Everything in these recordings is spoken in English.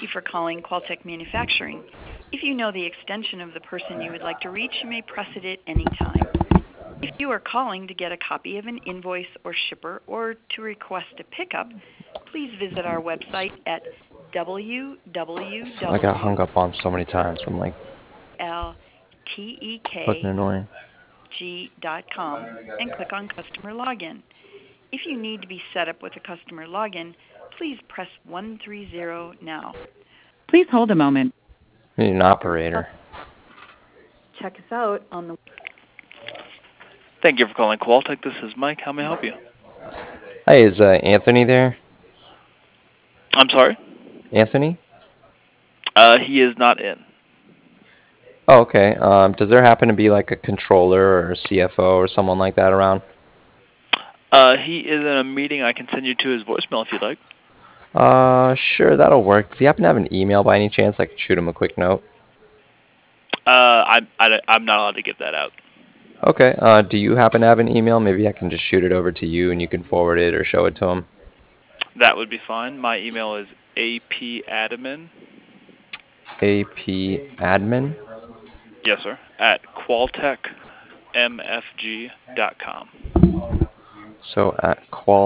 you for calling Qualtech Manufacturing. If you know the extension of the person you would like to reach, you may press it at any time. If you are calling to get a copy of an invoice or shipper or to request a pickup, please visit our website at I got hung up on so many times. I'm like, fucking annoying. www.ltekg.com and click on Customer Login. If you need to be set up with a customer login, please press 130 now. Please hold a moment. I need an operator. Check us out on the... Thank you for calling Qualtech. This is Mike. How may I help you? Hey, is Anthony there? I'm sorry? Anthony? He is not in. Oh, okay. Does there happen to be like a controller or a CFO or someone like that around? He is in a meeting. I can send you to his voicemail if you'd like. Sure, that'll work. Does he happen to have an email by any chance? I could shoot him a quick note. I'm not allowed to give that out. Okay. Do you happen to have an email? Maybe I can just shoot it over to you and you can forward it or show it to him. That would be fine. My email is apadmin. APadmin? Yes, sir. At qualtechmfg.com. So at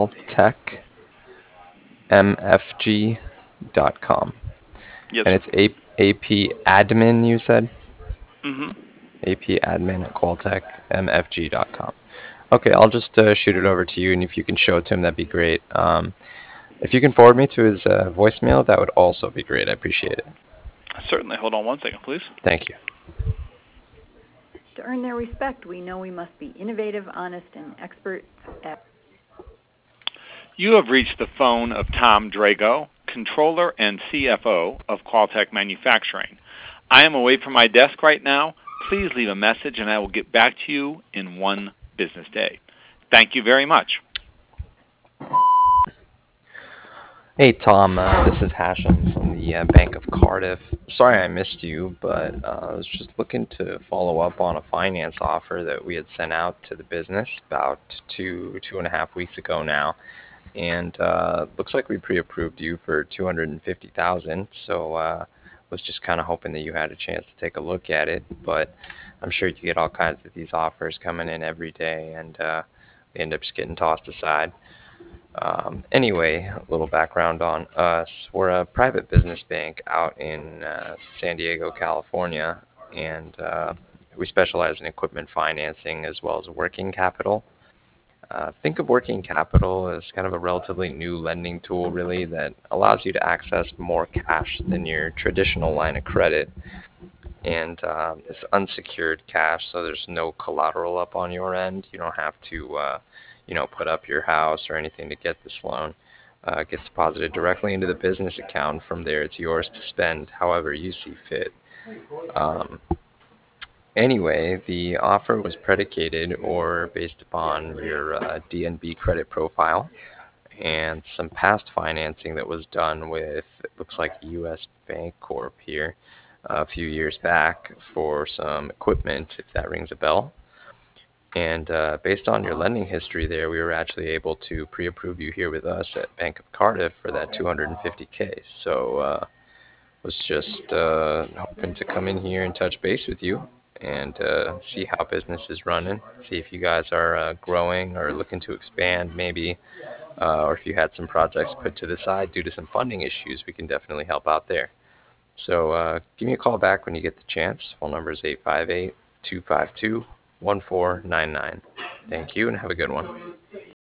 qualtechmfg.com. Yes, And sir. it's APadmin, you said? Mm-hmm. APadmin at qualtechmfg.com. Okay, I'll just shoot it over to you, and if you can show it to him, that'd be great. If you can forward me to his voicemail, that would also be great. I appreciate it. Certainly. Hold on one second, please. Thank you. To earn their respect, we know we must be innovative, honest, and experts at... You have reached the phone of Tom Drago, Controller and CFO of Qualtech Manufacturing. I am away from my desk right now. Please leave a message and I will get back to you in one business day. Thank you very much. Hey Tom, this is Hashem from the Bank of Cardiff. Sorry I missed you, but I was just looking to follow up on a finance offer that we had sent out to the business about two and a half weeks ago now. And looks like we pre-approved you for 250,000. So was just kind of hoping that you had a chance to take a look at it. But I'm sure you get all kinds of these offers coming in every day, and they end up just getting tossed aside. Anyway, a little background on us. We're a private business bank out in San Diego, California, and we specialize in equipment financing as well as working capital. Think of working capital as kind of a relatively new lending tool, really, that allows you to access more cash than your traditional line of credit. And it's unsecured cash, so there's no collateral up on your end. You don't have to, put up your house or anything to get this loan. It gets deposited directly into the business account. From there, it's yours to spend however you see fit. Um, Anyway, the offer was predicated or based upon your DNB credit profile and some past financing that was done with, it looks like U.S. Bank Corp here a few years back for some equipment, if that rings a bell. And based on your lending history there, we were actually able to pre-approve you here with us at Bank of Cardiff for that 250K. So was just hoping to come in here and touch base with you and see how business is running, see if you guys are growing or looking to expand maybe, or if you had some projects put to the side due to some funding issues, we can definitely help out there. So give me a call back when you get the chance. Phone number is 858-252-1499. Thank you and have a good one.